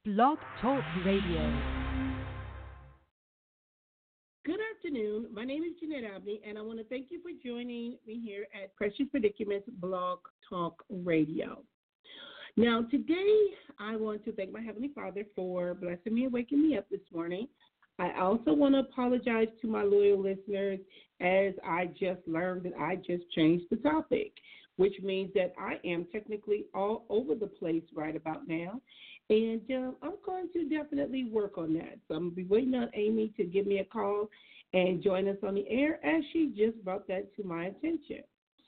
Blog Talk Radio. Good afternoon. My name is Jeanette Abney, and I want to thank you for joining me here at Precious Predicaments Blog Talk Radio. Now, today, I want to thank my Heavenly Father for blessing me and waking me up this morning. I also want to apologize to my loyal listeners as I just learned that I just changed the topic, which means that I am technically all over the place right about now. And I'm going to definitely work on that. So I'm going to be waiting on Amy to give me a call and join us on the air as she just brought that to my attention.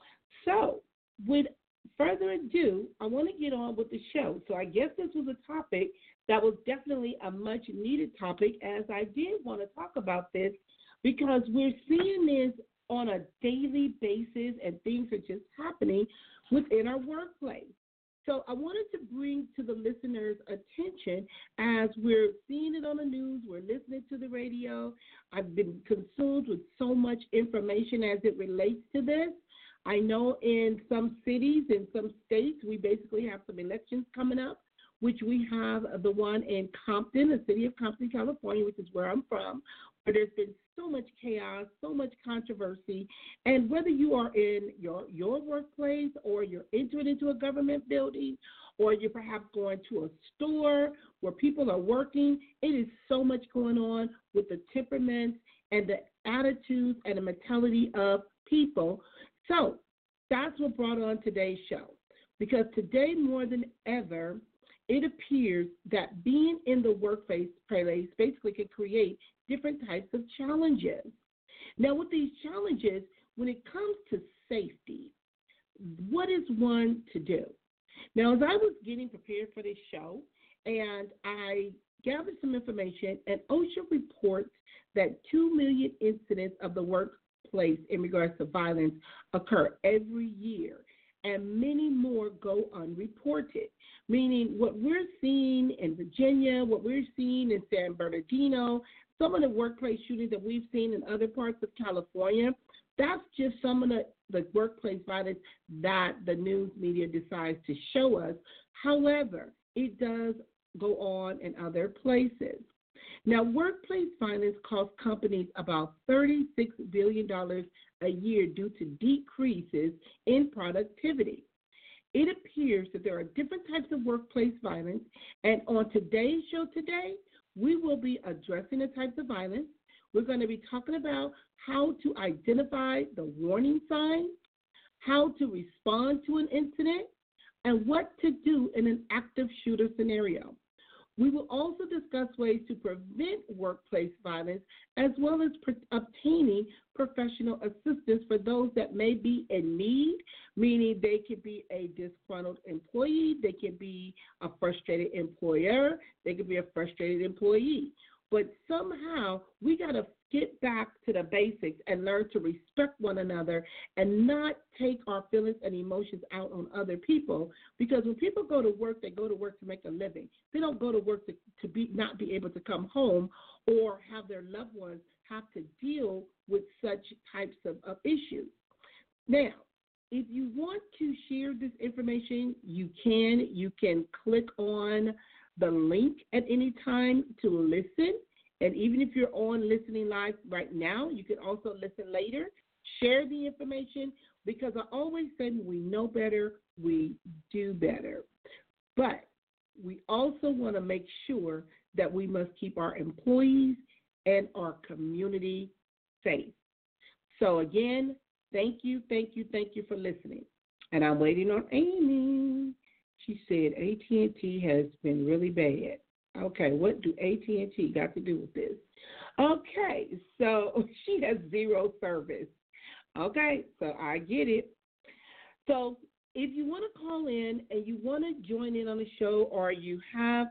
So with further ado, I want to get on with the show. So I guess this was a topic that was definitely a much needed topic, as I did want to talk about this because we're seeing this on a daily basis and things are just happening within our workplace. So I wanted to bring to the listeners' attention as we're seeing it on the news, we're listening to the radio. I've been consumed with so much information as it relates to this. I know in some cities, in some states, we basically have some elections coming up, which we have the one in Compton, the city of Compton, California, which is where I'm from, where there's been so much chaos, so much controversy. And whether you are in your workplace or you're entering into a government building or you're perhaps going to a store where people are working, it is so much going on with the temperaments and the attitudes and the mentality of people. So that's what brought on today's show. Because today more than ever, it appears that being in the workplace basically can create different types of challenges. Now, with these challenges, when it comes to safety, what is one to do? Now, as I was getting prepared for this show, and I gathered some information, and OSHA reports that 2 million incidents of the workplace in regards to violence occur every year, and many more go unreported, meaning what we're seeing in Virginia, what we're seeing in San Bernardino, some of the workplace shootings that we've seen in other parts of California, that's just some of the workplace violence that the news media decides to show us. However, it does go on in other places. Now, workplace violence costs companies about $36 billion a year due to decreases in productivity. It appears that there are different types of workplace violence, and on today's show today, we will be addressing the types of violence. We're going to be talking about how to identify the warning signs, how to respond to an incident, and what to do in an active shooter scenario. We will also discuss ways to prevent workplace violence as well as obtaining professional assistance for those that may be in need, meaning they could be a disgruntled employee, they could be a frustrated employer, they could be a frustrated employee. But somehow we got to get back to the basics and learn to respect one another and not take our feelings and emotions out on other people. Because when people go to work, they go to work to make a living. They don't go to work to not be able to come home or have their loved ones have to deal with such types of issues. Now, if you want to share this information, you can. You can click on the link at any time to listen. And even if you're on listening live right now, you can also listen later. Share the information because I always say when we know better, we do better. But we also want to make sure that we must keep our employees and our community safe. So again, thank you for listening. And I'm waiting on Amy. She said AT&T has been really bad. Okay, what do AT&T got to do with this? Okay, so she has zero service. Okay, so I get it. So if you want to call in and you want to join in on the show or you have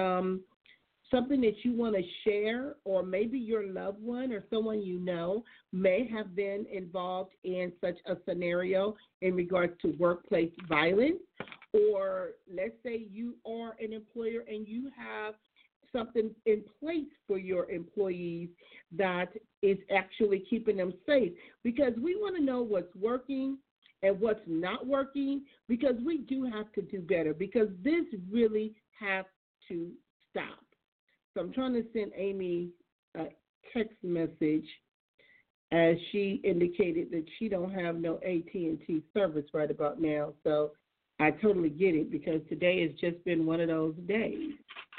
something that you want to share, or maybe your loved one or someone you know may have been involved in such a scenario in regards to workplace violence, or let's say you are an employer and you have something in place for your employees that is actually keeping them safe, because we want to know what's working and what's not working, because we do have to do better, because this really has to stop. So I'm trying to send Amy a text message as she indicated that she don't have no AT&T service right about now. So I totally get it because today has just been one of those days.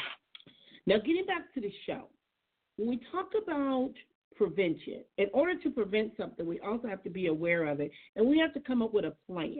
Now, getting back to the show, when we talk about prevention, in order to prevent something, we also have to be aware of it, and we have to come up with a plan.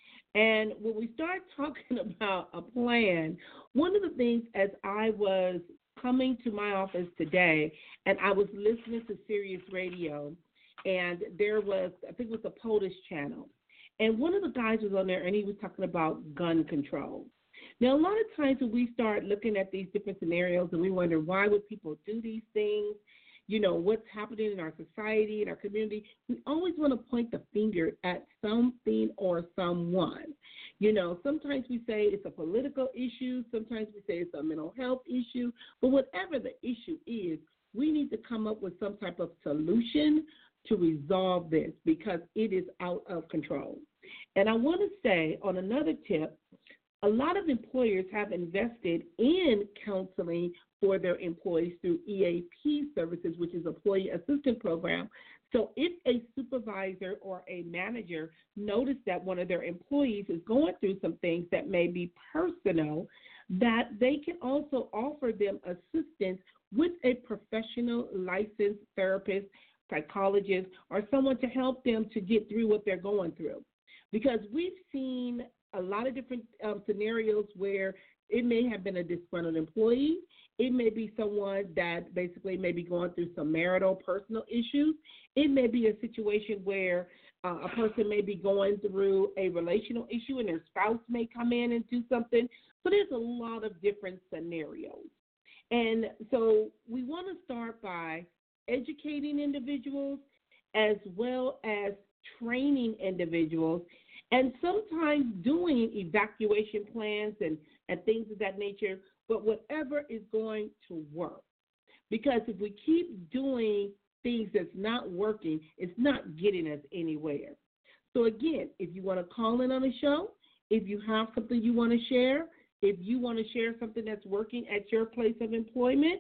And when we start talking about a plan, one of the things as I was coming to my office today, and I was listening to Sirius Radio, and there was, I think it was a POTUS channel, and one of the guys was on there, and he was talking about gun control. Now, a lot of times when we start looking at these different scenarios and we wonder why would people do these things, you know, what's happening in our society, in our community, we always want to point the finger at something or someone. You know, sometimes we say it's a political issue, sometimes we say it's a mental health issue, but whatever the issue is, we need to come up with some type of solution to resolve this because it is out of control. And I want to say on another tip, a lot of employers have invested in counseling for their employees through EAP services, which is Employee Assistance Program. So if a supervisor or a manager notice that one of their employees is going through some things that may be personal, that they can also offer them assistance with a professional licensed therapist, psychologist, or someone to help them to get through what they're going through. Because we've seen a lot of different scenarios where it may have been a disgruntled employee. It may be someone that basically may be going through some marital, personal issues. It may be a situation where a person may be going through a relational issue and their spouse may come in and do something. So there's a lot of different scenarios. And so we want to start by educating individuals as well as training individuals and sometimes doing evacuation plans and things of that nature, but whatever is going to work. Because if we keep doing things that's not working, it's not getting us anywhere. So again, if you want to call in on the show, if you have something you want to share, if you want to share something that's working at your place of employment,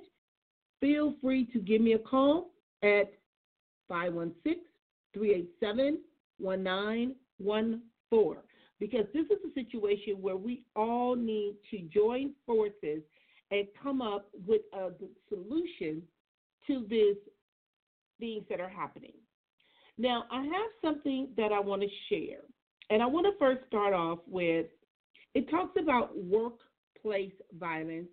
feel free to give me a call at 516-387-1914. Because this is a situation where we all need to join forces and come up with a solution to these things that are happening. Now, I have something that I want to share. And I want to first start off with, it talks about workplace violence,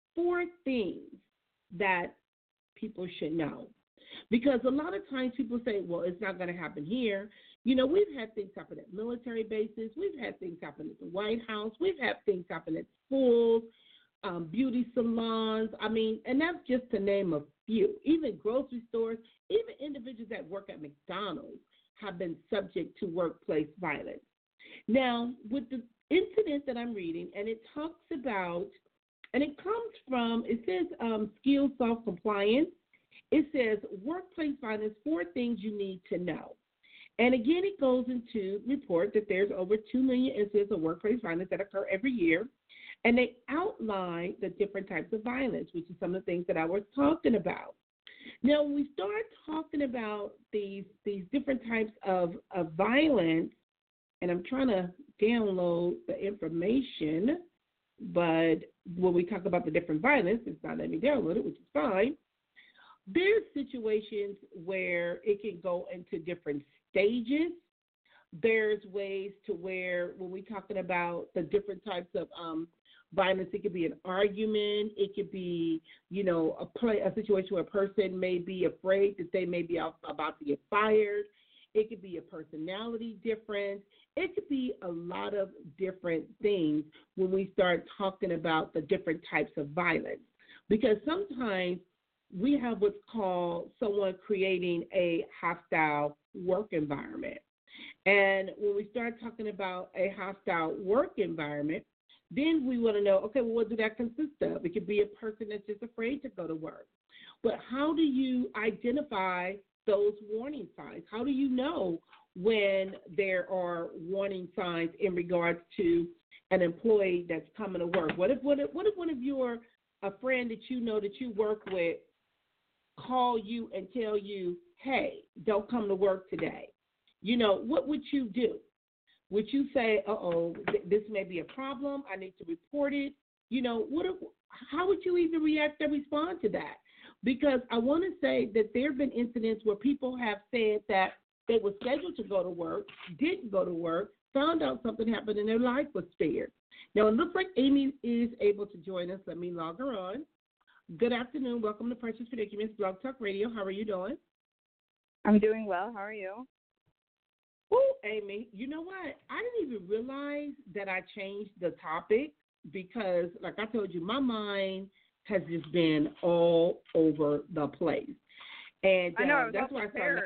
4 things that people should know. Because a lot of times people say, well, it's not going to happen here. You know, we've had things happen at military bases. We've had things happen at the White House. We've had things happen at schools, beauty salons. I mean, and that's just to name a few. Even grocery stores, even individuals that work at McDonald's have been subject to workplace violence. Now, with the incident that I'm reading, and it talks about, and it comes from, it says Skills Self-Compliance. It says workplace violence, 4 things you need to know. And again, it goes into report that there's over 2 million incidents of workplace violence that occur every year. And they outline the different types of violence, which is some of the things that I was talking about. Now, when we start talking about these different types of violence, and I'm trying to download the information, but when we talk about the different violence, it's not letting me download it, which is fine. There's situations where it can go into different stages. There's ways to where when we're talking about the different types of violence, it could be an argument. It could be, you know, a situation where a person may be afraid that they may be about to get fired. It could be a personality difference. It could be a lot of different things when we start talking about the different types of violence. Because sometimes we have what's called someone creating a hostile work environment. And when we start talking about a hostile work environment, then we want to know, okay, well, what does that consist of? It could be a person that's just afraid to go to work. But how do you identify those warning signs? How do you know when there are warning signs in regards to an employee that's coming to work? What if one of your a friend that you work with call you and tell you, hey, don't come to work today, what would you do? Would you say, this may be a problem, I need to report it? How would you even react and respond to that? Because I want to say that there have been incidents where people have said that they were scheduled to go to work, didn't go to work, found out something happened, and their life was spared. Now, it looks like Amy is able to join us. Let me log her on. Good afternoon. Welcome to Precious Predicaments, Blog Talk Radio. How are you doing? I'm doing well. How are you? Oh, Amy, you know what? I didn't even realize that I changed the topic because, like I told you, my mind has just been all over the place. And I know, that's why I started.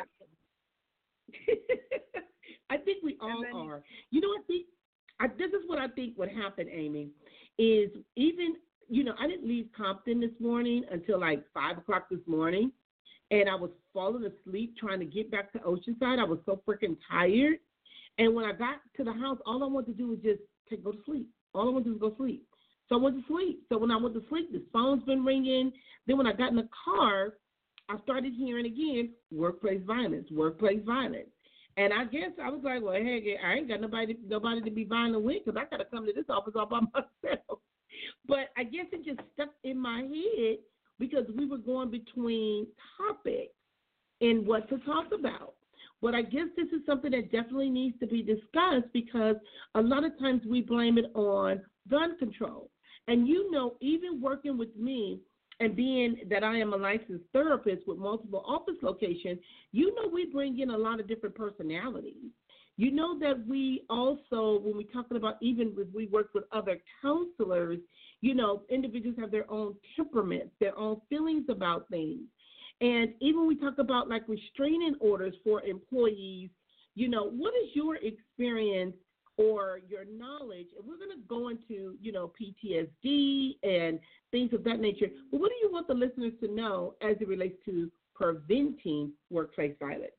I think we all are. You know what? This is what I think would happen, Amy, is even, I didn't leave Compton this morning until like 5 o'clock this morning. And I was falling asleep trying to get back to Oceanside. I was so freaking tired. And when I got to the house, all I wanted to do was just go to sleep. All I wanted to do was go sleep. So I went to sleep. So when I went to sleep, the phone's been ringing. Then when I got in the car, I started hearing again, workplace violence. And I guess I was like, well, hey, I ain't got nobody to be violent with because I got to come to this office all by myself. But I guess it just stuck in my head because we were going between topics and what to talk about. But I guess this is something that definitely needs to be discussed because a lot of times we blame it on gun control. And even working with me and being that I am a licensed therapist with multiple office locations, we bring in a lot of different personalities. That we also, when we're talking about even if we work with other counselors, individuals have their own temperaments, their own feelings about things. And even we talk about like restraining orders for employees, what is your experience or your knowledge? And we're going to go into, PTSD and things of that nature. But what do you want the listeners to know as it relates to preventing workplace violence?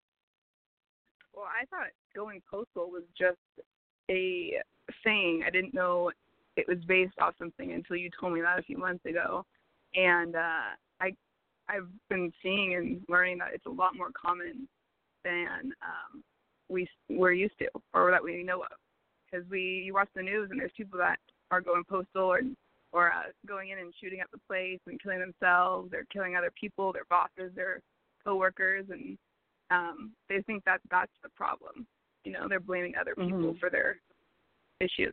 Well, I thought going postal was just a saying. I didn't know it was based off something until you told me that a few months ago. And I've been seeing and learning that it's a lot more common than we're used to or that we know of. Because you watch the news and there's people that are going postal or going in and shooting up the place and killing themselves or killing other people, their bosses, their coworkers, and they think that that's the problem. They're blaming other people for their issues.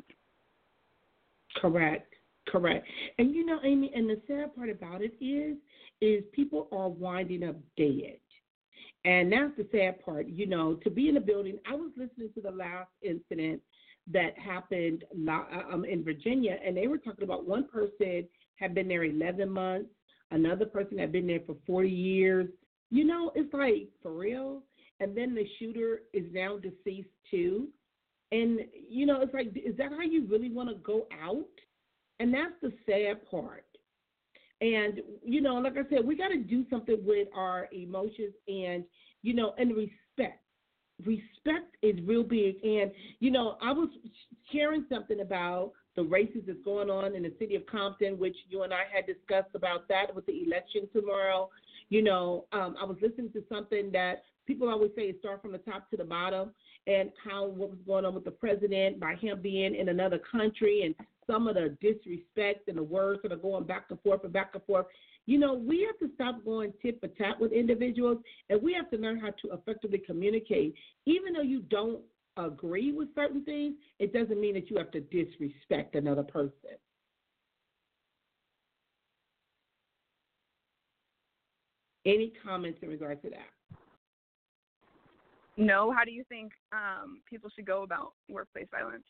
Correct. And Amy, and the sad part about it is people are winding up dead. And that's the sad part, to be in a building. I was listening to the last incident that happened in Virginia, and they were talking about one person had been there 11 months, another person had been there for 40 years. It's like, for real? And then the shooter is now deceased too. And, it's like, is that how you really want to go out? And that's the sad part. And, like I said, we got to do something with our emotions and, and respect. Respect is real big. And, I was sharing something about the races that's going on in the city of Compton, which you and I had discussed about that with the election tomorrow. I was listening to something that people always say is start from the top to the bottom, and what was going on with the president by him being in another country and some of the disrespect and the words that are going back and forth. We have to stop going tit for tat with individuals, and we have to learn how to effectively communicate. Even though you don't agree with certain things, it doesn't mean that you have to disrespect another person. Any comments in regards to that? No. How do you think people should go about workplace violence?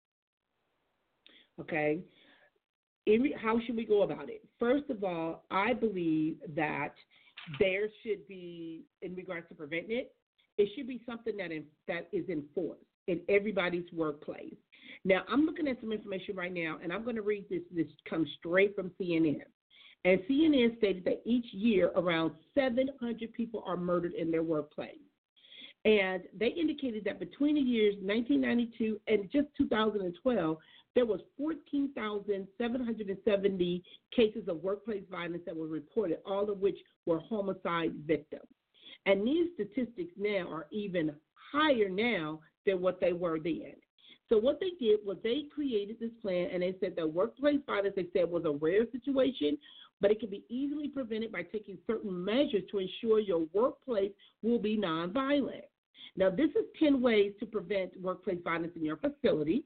Okay. How should we go about it? First of all, I believe that there should be, in regards to preventing it, it should be something that is enforced in everybody's workplace. Now, I'm looking at some information right now, and I'm going to read this. This comes straight from CNN. And CNN stated that each year around 700 people are murdered in their workplace. And they indicated that between the years 1992 and just 2012, there was 14,770 cases of workplace violence that were reported, all of which were homicide victims. And these statistics now are even higher now than what they were then. So what they did was they created this plan, and they said that workplace violence, they said, was a rare situation, but it can be easily prevented by taking certain measures to ensure your workplace will be nonviolent. Now, this is 10 ways to prevent workplace violence in your facility,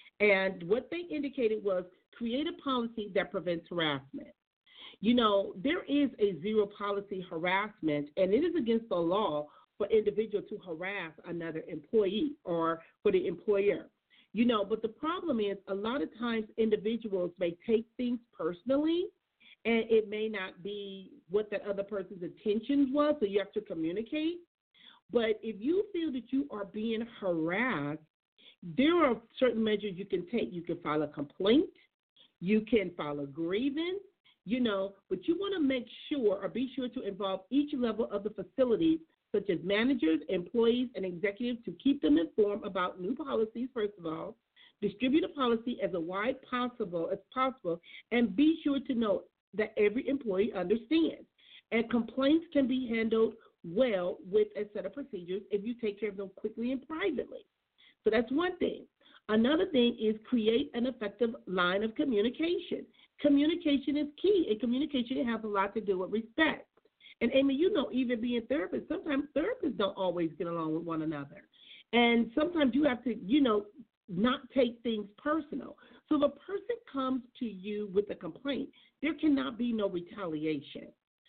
and what they indicated was create a policy that prevents harassment. You know, there is a zero policy harassment, and it is against the law for individuals to harass another employee or for the employer. You know, but the problem is a lot of times individuals may take things personally, and it may not be what that other person's intentions was, so you have to communicate. But if you feel that you are being harassed, there are certain measures you can take. You can file a complaint. You can file a grievance, you know, but you want to make sure or be sure to involve each level of the facility, such as managers, employees, and executives, to keep them informed about new policies, first of all. Distribute a policy as wide as possible, and be sure to know that every employee understands. And complaints can be handled well with a set of procedures if you take care of them quickly and privately. So that's one thing. Another thing is create an effective line of communication. Communication is key, and communication has a lot to do with respect. And, Amy, you know, even being therapists, sometimes therapists don't always get along with one another. And sometimes you have to, you know, not take things personal. So if a person comes to you with a complaint, there cannot be no retaliation.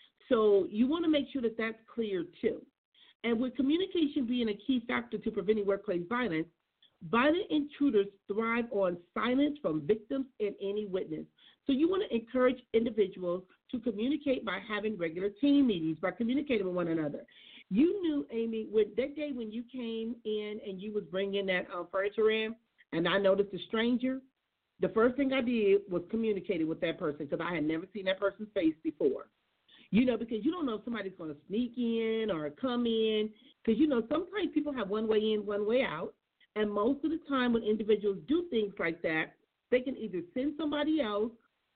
So you want to make sure that that's clear, too. And with communication being a key factor to preventing workplace violence, violent intruders thrive on silence from victims and any witness. So you want to encourage individuals to communicate by having regular team meetings, by communicating with one another. You knew, Amy, with that day when you came in and you was bringing that furniture in, and I noticed a stranger, the first thing I did was communicate with that person because I had never seen that person's face before. You know, because you don't know if somebody's going to sneak in or come in. Because, you know, sometimes people have one way in, one way out. And most of the time when individuals do things like that, they can either send somebody else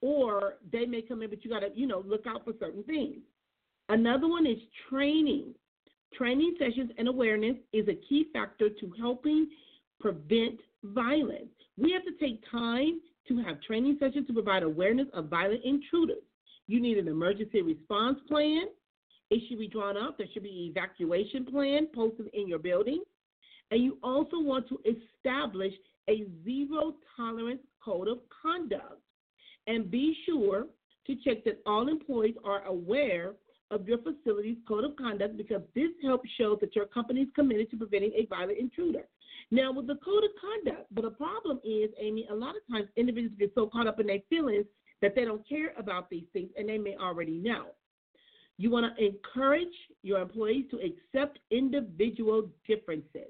or they may come in, but you got to, you know, look out for certain things. Another one is training. Training sessions and awareness is a key factor to helping prevent violence. We have to take time to have training sessions to provide awareness of violent intruders. You need an emergency response plan. It should be drawn up. There should be an evacuation plan posted in your building. And you also want to establish a zero tolerance code of conduct. And be sure to check that all employees are aware of your facility's code of conduct, because this helps show that your company is committed to preventing a violent intruder. Now, with the code of conduct, but the problem is, Amy, a lot of times individuals get so caught up in their feelings that they don't care about these things, and they may already know. You want to encourage your employees to accept individual differences.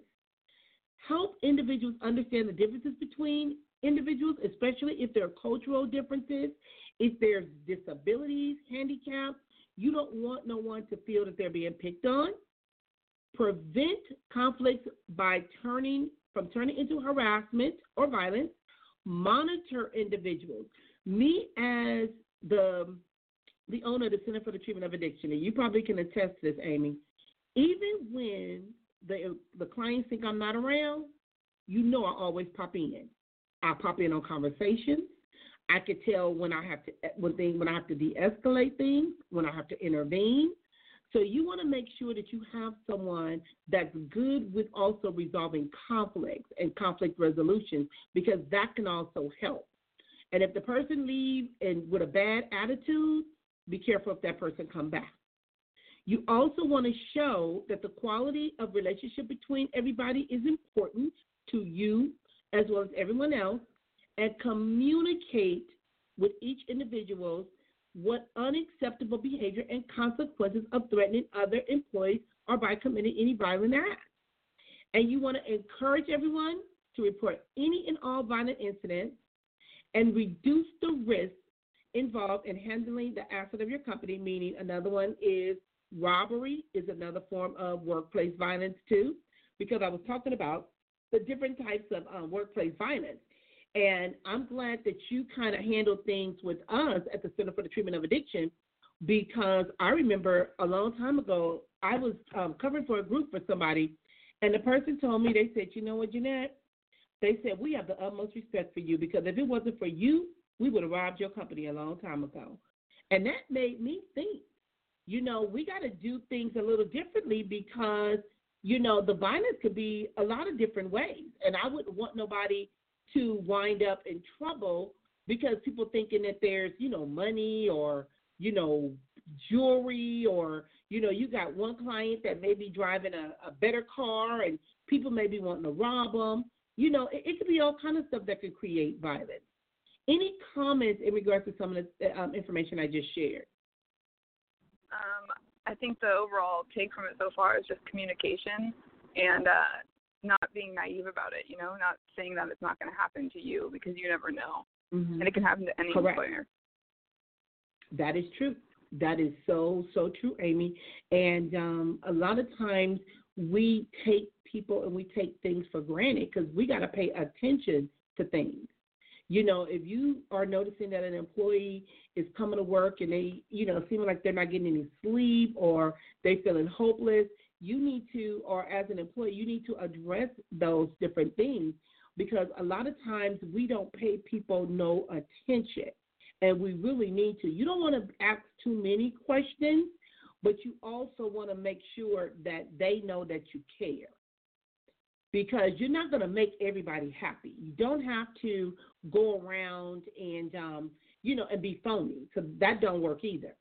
Help individuals understand the differences between individuals, especially if there are cultural differences, if there's disabilities, handicaps. You don't want no one to feel that they're being picked on. Prevent conflicts by turning into harassment or violence. Monitor individuals. Me, as the owner of the Center for the Treatment of Addiction, and you probably can attest to this, Amy, even when the clients think I'm not around, you know I always pop in. I pop in on conversations. I could tell when I have to de-escalate things, when I have to intervene. So you want to make sure that you have someone that's good with also resolving conflicts and conflict resolution, because that can also help. And if the person leaves and with a bad attitude, be careful if that person comes back. You also want to show that the quality of relationship between everybody is important to you as well as everyone else, and communicate with each individual what unacceptable behavior and consequences of threatening other employees or by committing any violent act. And you want to encourage everyone to report any and all violent incidents and reduce the risk involved in handling the asset of your company, meaning another one is robbery is another form of workplace violence too, because I was talking about the different types of workplace violence. And I'm glad that you kind of handled things with us at the Center for the Treatment of Addiction, because I remember a long time ago, I was covering for a group for somebody, and the person told me, they said, you know what, Jeanette? They said, we have the utmost respect for you, because if it wasn't for you, we would have robbed your company a long time ago. And that made me think, we got to do things a little differently, because, the violence could be a lot of different ways. And I wouldn't want nobody to wind up in trouble because people thinking that there's, money or, jewelry, or, you got one client that may be driving a better car and people may be wanting to rob them. It could be all kind of stuff that could create violence. Any comments in regards to some of the information I just shared? I think the overall take from it so far is just communication and not being naive about it, not saying that it's not going to happen to you, because you never know. Mm-hmm. And it can happen to any employer. That is true. That is so, so true, Amy. And a lot of times we take people and we take things for granted because we got to pay attention to things. If you are noticing that an employee is coming to work and they, seeming like they're not getting any sleep or they feeling hopeless, you need to, or as an employee, you need to address those different things, because a lot of times we don't pay people no attention, and we really need to. You don't want to ask too many questions, but you also want to make sure that they know that you care, because you're not going to make everybody happy. You don't have to go around and, and be phony, because that don't work either.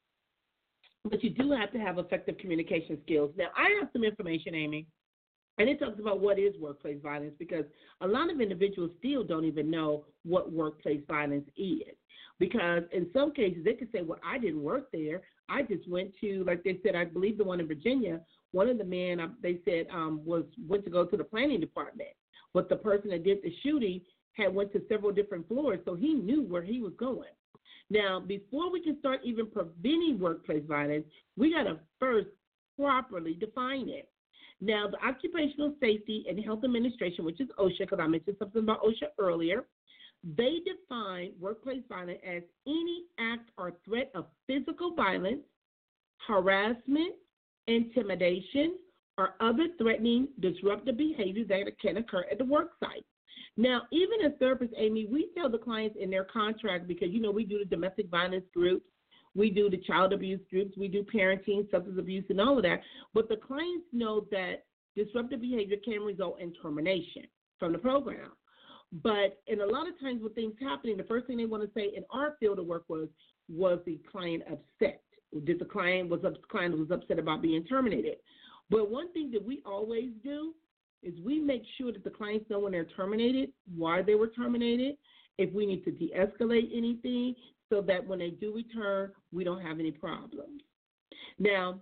But you do have to have effective communication skills. Now, I have some information, Amy, and it talks about what is workplace violence, because a lot of individuals still don't even know what workplace violence is. Because in some cases, they could say, well, I didn't work there. I just went to, like they said, I believe the one in Virginia, one of the men, they said, went to go to the planning department. But the person that did the shooting had went to several different floors, so he knew where he was going. Now, before we can start even preventing workplace violence, we got to first properly define it. Now, the Occupational Safety and Health Administration, which is OSHA, because I mentioned something about OSHA earlier, they define workplace violence as any act or threat of physical violence, harassment, intimidation, or other threatening, disruptive behavior that can occur at the work site. Now, even as therapists, Amy, we tell the clients in their contract, because, we do the domestic violence groups, we do the child abuse groups, we do parenting, substance abuse, and all of that. But the clients know that disruptive behavior can result in termination from the program. But in a lot of times with things happening, the first thing they want to say in our field of work was the client upset? The client was upset about being terminated? But one thing that we always do is we make sure that the clients know when they're terminated, why they were terminated, if we need to de-escalate anything, so that when they do return, we don't have any problems. Now,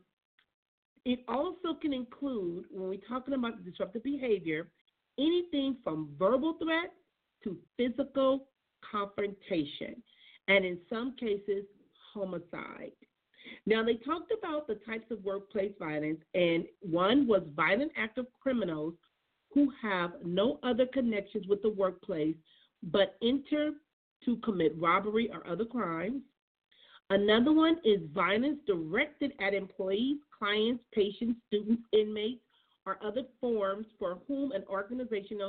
it also can include, when we're talking about disruptive behavior, anything from verbal threats to physical confrontation, and in some cases, homicide. Now, they talked about the types of workplace violence, and one was violent active criminals who have no other connections with the workplace but enter to commit robbery or other crimes. Another one is violence directed at employees, clients, patients, students, inmates, or other forms for whom an organization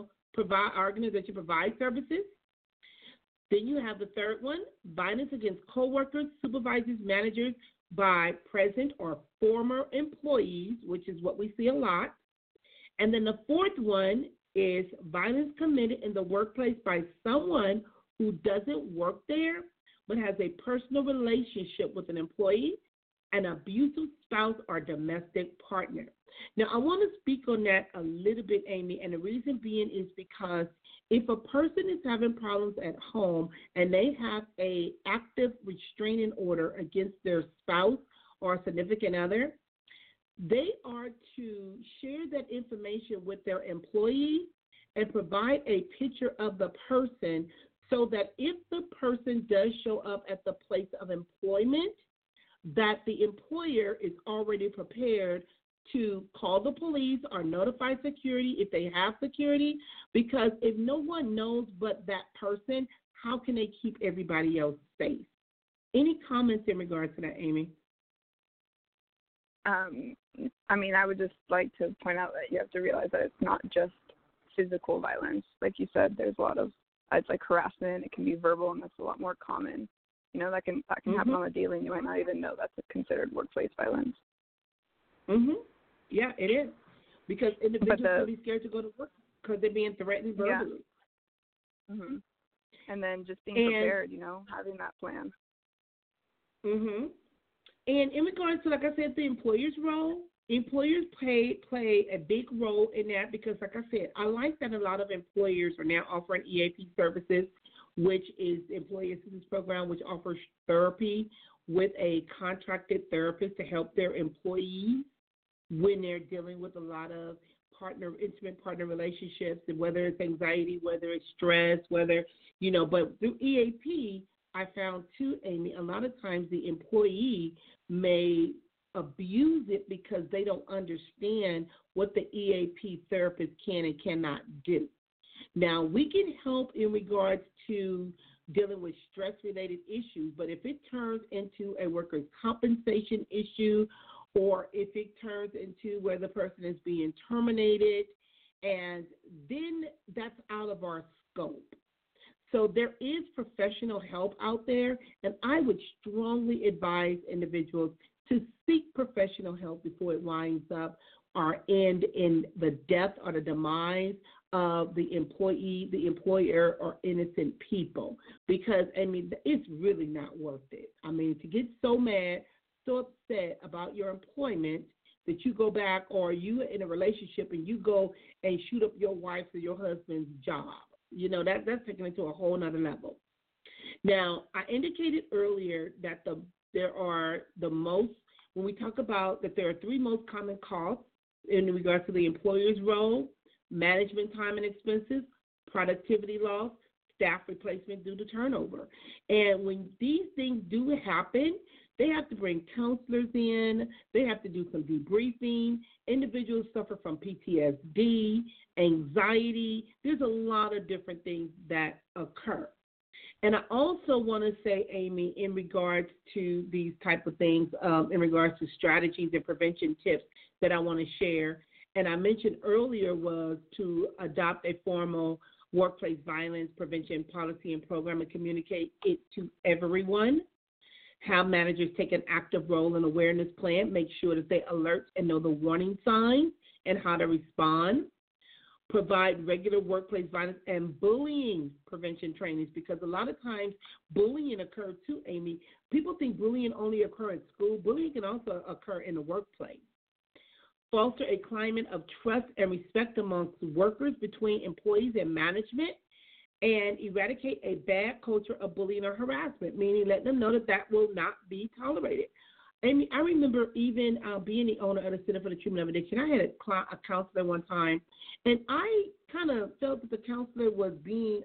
provides services. Then you have the third one, violence against coworkers, supervisors, managers by present or former employees, which is what we see a lot. And then the fourth one is violence committed in the workplace by someone who doesn't work there but has a personal relationship with an employee, an abusive spouse, or domestic partner. Now, I want to speak on that a little bit, Amy, and the reason being is because if a person is having problems at home and they have an active restraining order against their spouse or significant other, they are to share that information with their employee and provide a picture of the person, so that if the person does show up at the place of employment, that the employer is already prepared to call the police or notify security if they have security, because if no one knows but that person, how can they keep everybody else safe? Any comments in regards to that, Amy? I mean, I would just like to point out that you have to realize that it's not just physical violence. Like you said, there's a lot of, it's like harassment. It can be verbal, and that's a lot more common. You know, that can happen on a daily, and you might not even know that's considered workplace violence. Yeah, it is, because individuals will be scared to go to work because they're being threatened verbally. Yeah. And then just being prepared, you know, having that plan. And in regards to, like I said, the employer's role, employers play a big role in that, because, like I said, I like that a lot of employers are now offering EAP services, which is Employee Assistance Program, which offers therapy with a contracted therapist to help their employees when they're dealing with a lot of intimate partner relationships, and whether it's anxiety, whether it's stress, whether, you know, but through EAP, I found too, Amy, a lot of times the employee may abuse it because they don't understand what the EAP therapist can and cannot do. Now, we can help in regards to dealing with stress-related issues, but if it turns into a workers' compensation issue, or if it turns into where the person is being terminated, and then that's out of our scope. So there is professional help out there, and I would strongly advise individuals to seek professional help before it winds up or end in the death or the demise of the employee, the employer, or innocent people. Because, I mean, it's really not worth it. I mean, to get so mad, so upset about your employment that you go back, or you in a relationship and you go and shoot up your wife's or your husband's job. You know, that's taken it to a whole nother level. Now, I indicated earlier that there are the most, when we talk about that there are three most common costs in regards to the employer's role: management time and expenses, productivity loss, staff replacement due to turnover. And when these things do happen, they have to bring counselors in. They have to do some debriefing. Individuals suffer from PTSD, anxiety. There's a lot of different things that occur. And I also want to say, Amy, in regards to these type of things, in regards to strategies and prevention tips that I want to share, and I mentioned earlier, was to adopt a formal workplace violence prevention policy and program and communicate it to everyone. Have managers take an active role in awareness plan, make sure that they alert and know the warning signs and how to respond. Provide regular workplace violence and bullying prevention trainings, because a lot of times bullying occurs too, Amy. People think bullying only occurs in school. Bullying can also occur in the workplace. Foster a climate of trust and respect amongst workers between employees and management, and eradicate a bad culture of bullying or harassment, meaning let them know that that will not be tolerated. Amy, I remember even being the owner of the Center for the Treatment of Addiction. I had a counselor one time, and I kind of felt that the counselor was being,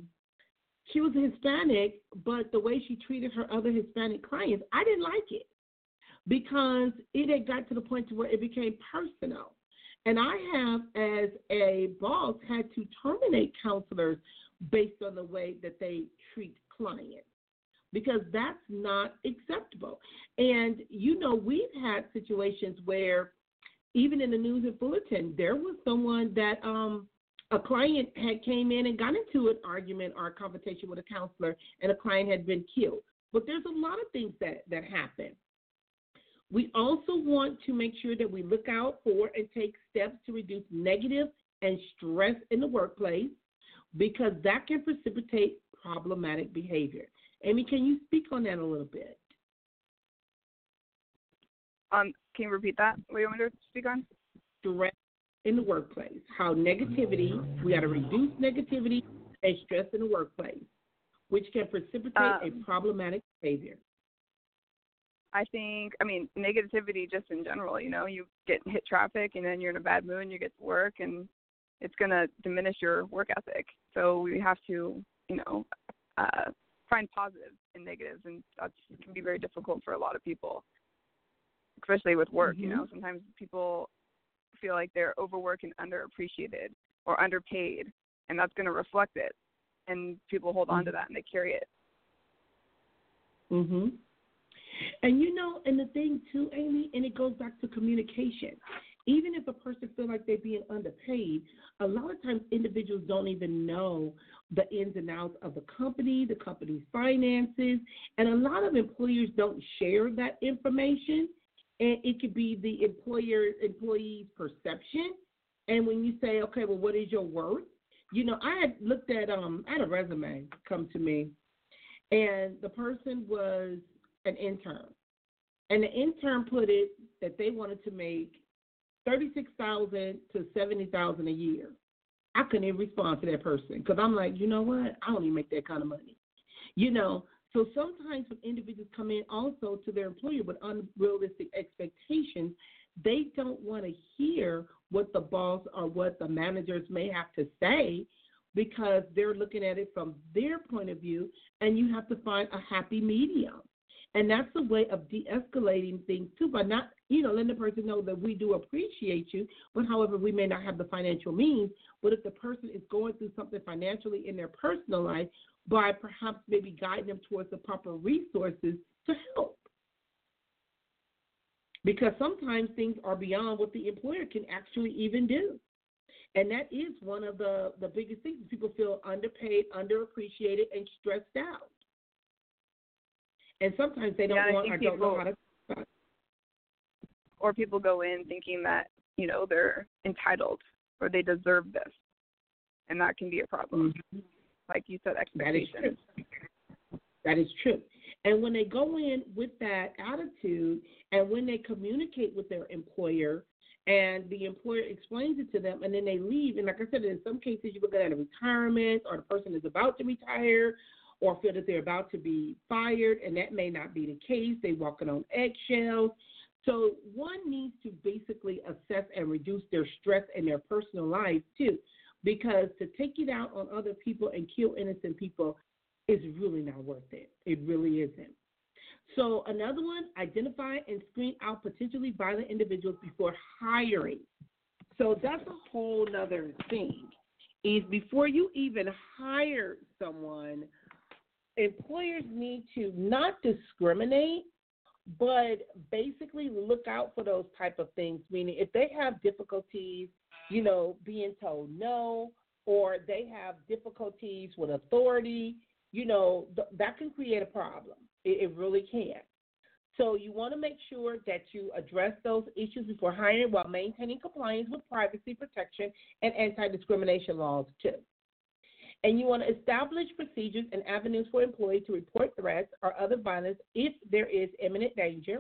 she was Hispanic, but the way she treated her other Hispanic clients, I didn't like it, because it had got to the point to where it became personal. And I have, as a boss, had to terminate counselors based on the way that they treat clients, because that's not acceptable. And, you know, we've had situations where even in the news and bulletin, there was someone that a client had came in and got into an argument or a confrontation with a counselor, and a client had been killed. But there's a lot of things that happen. We also want to make sure that we look out for and take steps to reduce negative and stress in the workplace, because that can precipitate problematic behavior. Amy, can you speak on that a little bit? Can you repeat that? What do you want me to speak on? Stress in the workplace. How negativity, we got to reduce negativity and stress in the workplace, which can precipitate a problematic behavior. I think, negativity just in general, you know, you get hit traffic and then you're in a bad mood and you get to work, and it's going to diminish your work ethic. So we have to, you know, find positives and negatives, and that can be very difficult for a lot of people. especially with work. You know, sometimes people feel like they're overworked and underappreciated or underpaid, and that's going to reflect it. And people hold on to that and they carry it. Mhm. And you know, and the thing too, Amy, and it goes back to communication. Even if a person feels like they're being underpaid, a lot of times individuals don't even know the ins and outs of the company's finances, and a lot of employers don't share that information. And it could be the employee's perception. And when you say, okay, well, what is your worth? You know, I had looked at I had a resume come to me, and the person was an intern, and the intern put it that they wanted to make $36,000 to $70,000 a year. I couldn't even respond to that person because I'm like, you know what? I don't even make that kind of money. You know, so sometimes when individuals come in also to their employer with unrealistic expectations, they don't want to hear what the boss or what the managers may have to say because they're looking at it from their point of view, and you have to find a happy medium. And that's a way of de-escalating things, too, by not, you know, letting the person know that we do appreciate you, but however, we may not have the financial means. But if the person is going through something financially in their personal life, by perhaps maybe guiding them towards the proper resources to help. Because sometimes things are beyond what the employer can actually even do. And that is one of the biggest things. People feel underpaid, underappreciated, and stressed out. And sometimes they don't want or don't know how to. Or people go in thinking that, you know, they're entitled or they deserve this. And that can be a problem. Mm-hmm. Like you said, expectations. That is true. And when they go in with that attitude and when they communicate with their employer and the employer explains it to them and then they leave, and like I said, in some cases you look at a retirement or the person is about to retire or feel that they're about to be fired, and that may not be the case. They're walking on eggshells. So one needs to basically assess and reduce their stress in their personal life too, because to take it out on other people and kill innocent people is really not worth it. It really isn't. So another one, identify and screen out potentially violent individuals before hiring. So that's a whole other thing, is before you even hire someone, employers need to not discriminate, but basically look out for those type of things, meaning if they have difficulties, you know, being told no, or they have difficulties with authority, you know, that can create a problem. It really can. So you want to make sure that you address those issues before hiring while maintaining compliance with privacy protection and anti-discrimination laws too. And you want to establish procedures and avenues for employees to report threats or other violence if there is imminent danger.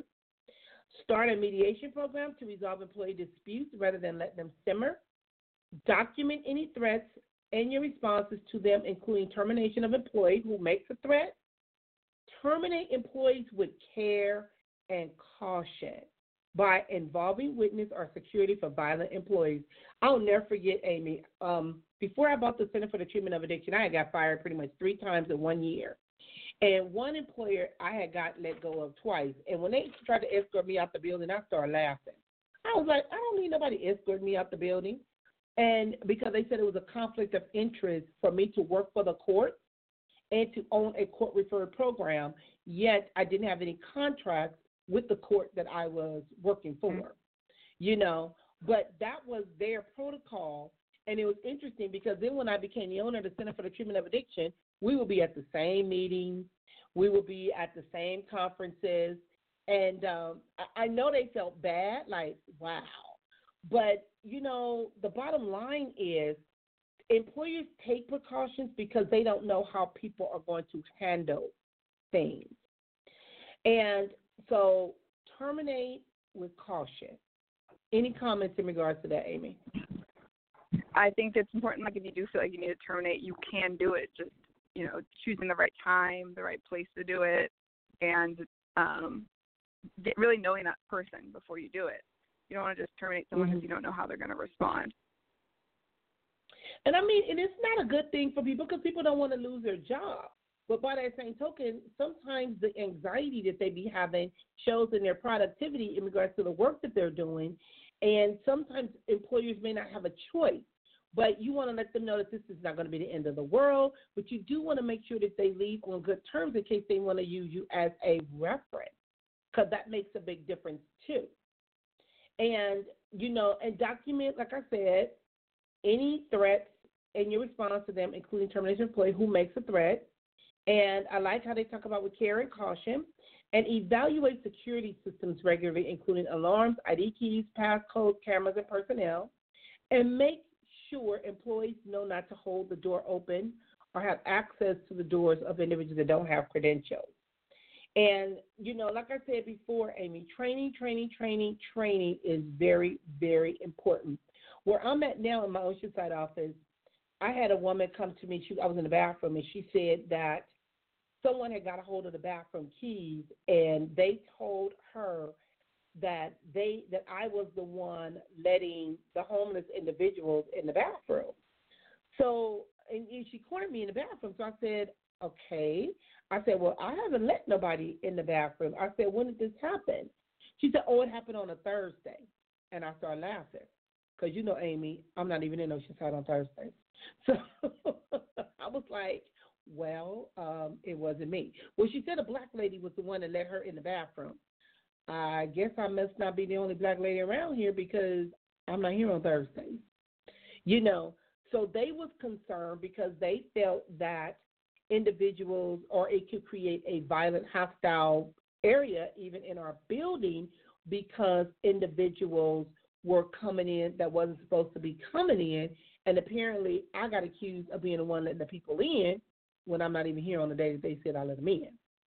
Start a mediation program to resolve employee disputes rather than let them simmer. Document any threats and your responses to them, including termination of employee who makes a threat. Terminate employees with care and caution by involving witness or security for violent employees. I'll never forget, Amy, before I bought the Center for the Treatment of Addiction, I had got fired pretty much 3 times in 1 year. And one employer I had got let go of twice. And when they tried to escort me out the building, I started laughing. I was like, I don't need nobody escorting me out the building. And because they said it was a conflict of interest for me to work for the court and to own a court-referred program, yet I didn't have any contracts with the court that I was working for, you know. But that was their protocol, and it was interesting because then when I became the owner of the Center for the Treatment of Addiction, we would be at the same meetings, we would be at the same conferences, and I know they felt bad, like, wow. But, you know, the bottom line is employers take precautions because they don't know how people are going to handle things. And so terminate with caution. Any comments in regards to that, Amy? I think it's important, like if you do feel like you need to terminate, you can do it. Just, you know, choosing the right time, the right place to do it, and really knowing that person before you do it. You don't want to just terminate someone because you don't know how they're going to respond. And I mean, and it's not a good thing for people because people don't want to lose their job. But by that same token, sometimes the anxiety that they be having shows in their productivity in regards to the work that they're doing. And sometimes employers may not have a choice, but you want to let them know that this is not going to be the end of the world. But you do want to make sure that they leave on good terms in case they want to use you as a reference, because that makes a big difference too. And, and document, like I said, any threats and your response to them, including termination of employee who makes a threat. And I like how they talk about with care and caution, and evaluate security systems regularly, including alarms, ID keys, passcodes, cameras, and personnel, and make sure employees know not to hold the door open or have access to the doors of individuals that don't have credentials. And, like I said before, Amy, training is very, very important. Where I'm at now in my Oceanside office, I had a woman come to me. I was in the bathroom, and she said that someone had got a hold of the bathroom keys, and they told her that I was the one letting the homeless individuals in the bathroom. So, and she cornered me in the bathroom. So I said, okay. I said, well, I haven't let nobody in the bathroom. I said, when did this happen? She said, oh, it happened on a Thursday. And I started laughing because, Amy, I'm not even in Oceanside on Thursdays. So I was like, well, it wasn't me. Well, she said a black lady was the one that let her in the bathroom. I guess I must not be the only black lady around here because I'm not here on Thursdays. So they was concerned because they felt that individuals, or it could create a violent, hostile area even in our building because individuals were coming in that wasn't supposed to be coming in. And apparently I got accused of being the one letting the people in when I'm not even here on the day that they said I let them in.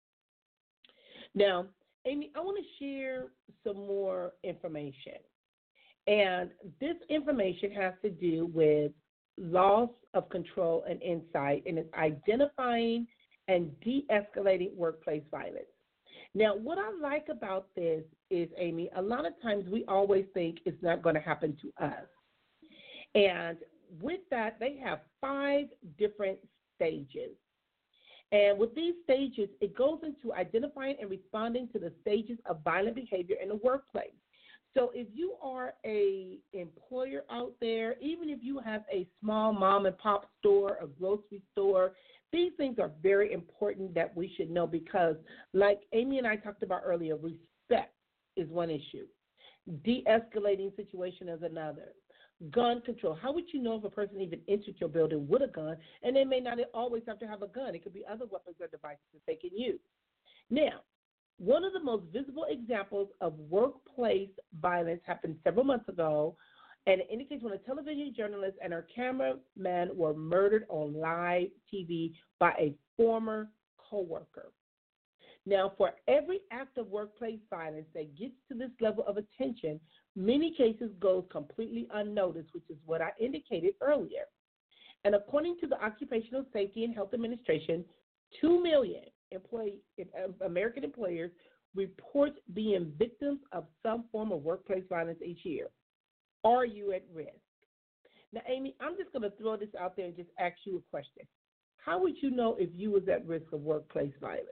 Now, Amy, I want to share some more information. And this information has to do with loss of control and insight, and it's identifying and de-escalating workplace violence. Now, what I like about this is, Amy, a lot of times we always think it's not going to happen to us. And with that, they have 5 different stages. And with these stages, it goes into identifying and responding to the stages of violent behavior in the workplace. So if you are a employer out there, even if you have a small mom and pop store, a grocery store, these things are very important that we should know because, like Amy and I talked about earlier, respect is one issue. De-escalating situation is another. Gun control. How would you know if a person even entered your building with a gun? And they may not always have to have a gun. It could be other weapons or devices that they can use. Now, one of the most visible examples of workplace violence happened several months ago, and it indicates when a television journalist and her cameraman were murdered on live TV by a former coworker. Now, for every act of workplace violence that gets to this level of attention, many cases go completely unnoticed, which is what I indicated earlier. And according to the Occupational Safety and Health Administration, 2 million American employers report being victims of some form of workplace violence each year. Are you at risk? Now, Amy, I'm just going to throw this out there and just ask you a question. How would you know if you was at risk of workplace violence?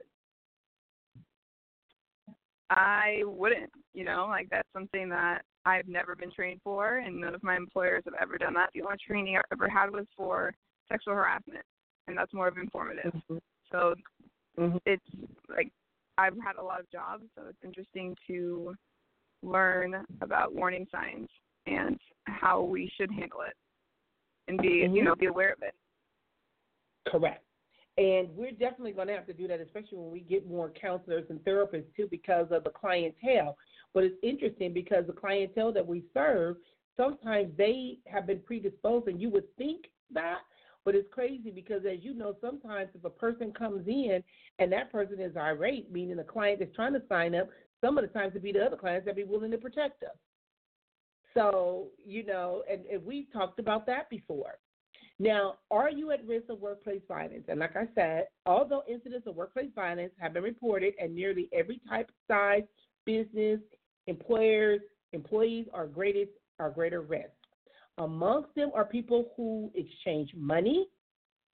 I wouldn't, that's something that I've never been trained for, and none of my employers have ever done that. The only training I've ever had was for sexual harassment, and that's more of informative. Mm-hmm. So it's like I've had a lot of jobs, so it's interesting to learn about warning signs and how we should handle it and be, be aware of it. Correct. And we're definitely going to have to do that, especially when we get more counselors and therapists, too, because of the clientele. But it's interesting because the clientele that we serve, sometimes they have been predisposed, and you would think that, but it's crazy because, as you know, sometimes if a person comes in and that person is irate, meaning the client is trying to sign up, some of the times it be the other clients that be willing to protect us. So, and we've talked about that before. Now, are you at risk of workplace violence? And like I said, although incidents of workplace violence have been reported and nearly every type, size, business, employees are greater risk. Amongst them are people who exchange money,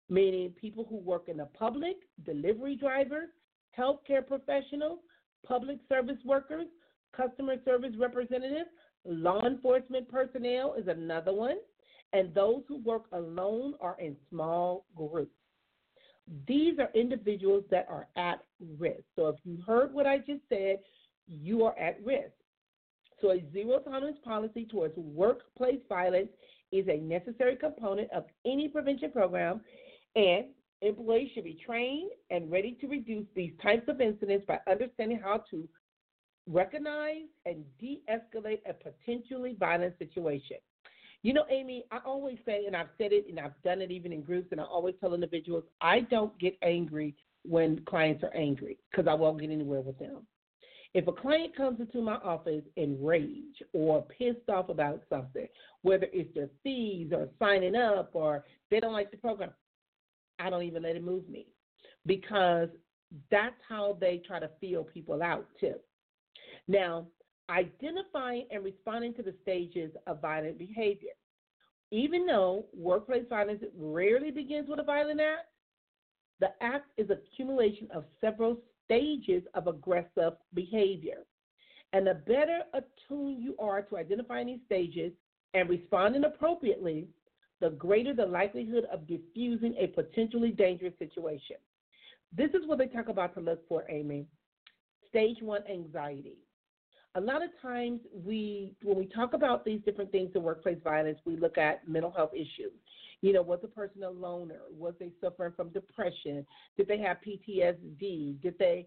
meaning people who work in the public, delivery drivers, healthcare professionals, public service workers, customer service representatives, law enforcement personnel is another one, and those who work alone or in small groups. These are individuals that are at risk. So if you heard what I just said, you are at risk. So a zero tolerance policy towards workplace violence is a necessary component of any prevention program, and employees should be trained and ready to reduce these types of incidents by understanding how to recognize and de-escalate a potentially violent situation. You know, Amy, I always say, and I've said it and I've done it even in groups, and I always tell individuals, I don't get angry when clients are angry because I won't get anywhere with them. If a client comes into my office enraged or pissed off about something, whether it's their fees or signing up or they don't like the program, I don't even let it move me because that's how they try to feel people out too. Now, identifying and responding to the stages of violent behavior. Even though workplace violence rarely begins with a violent act, the act is accumulation of several stages of aggressive behavior. And the better attuned you are to identifying these stages and responding appropriately, the greater the likelihood of diffusing a potentially dangerous situation. This is what they talk about to look for, Amy. Stage 1, anxiety. A lot of times when we talk about these different things in workplace violence, we look at mental health issues. You know, was the person a loner? Was they suffering from depression? Did they have PTSD? Did they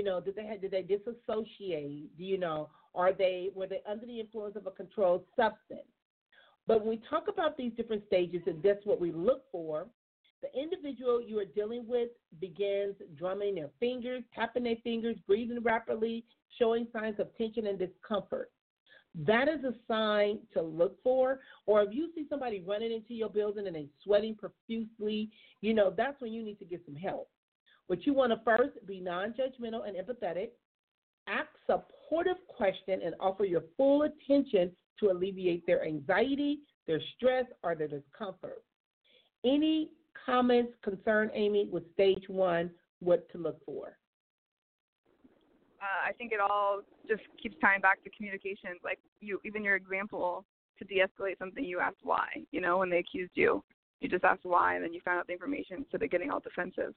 disassociate? Were they under the influence of a controlled substance? But when we talk about these different stages, and that's what we look for, the individual you are dealing with begins drumming their fingers, tapping their fingers, breathing rapidly, showing signs of tension and discomfort. That is a sign to look for. Or if you see somebody running into your building and they're sweating profusely, that's when you need to get some help. But you want to first be non-judgmental and empathetic, ask supportive questions, and offer your full attention to alleviate their anxiety, their stress, or their discomfort. Any comments, concern, Amy, with stage 1, what to look for? I think it all just keeps tying back to communication. Like even your example, to de-escalate something, you asked why. When they accused you, you just asked why, and then you found out the information instead of getting all defensive.